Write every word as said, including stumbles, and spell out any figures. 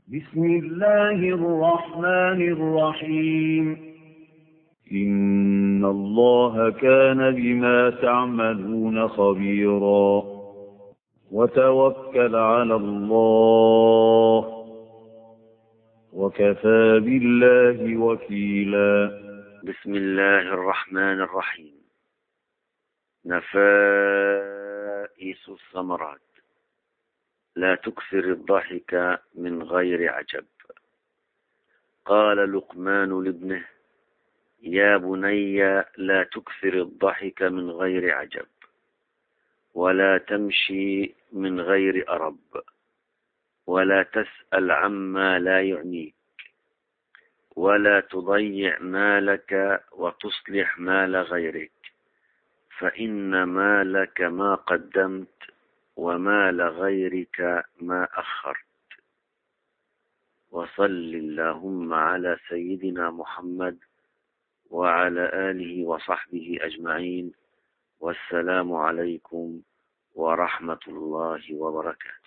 بسم الله الرحمن الرحيم. إن الله كان بما تعملون خبيرا. وتوكل على الله وكفى بالله وكيلا. بسم الله الرحمن الرحيم. نفائس الثمرات. لا تكثر الضحك من غير عجب. قال لقمان لابنه: يا بني لا تكثر الضحك من غير عجب، ولا تمشي من غير أرب، ولا تسأل عما لا يعنيك، ولا تضيع مالك وتصلح مال غيرك، فإن مالك ما قدمت ومال غيرك ما أخرت. وصل اللهم على سيدنا محمد وعلى آله وصحبه أجمعين، والسلام عليكم ورحمة الله وبركاته.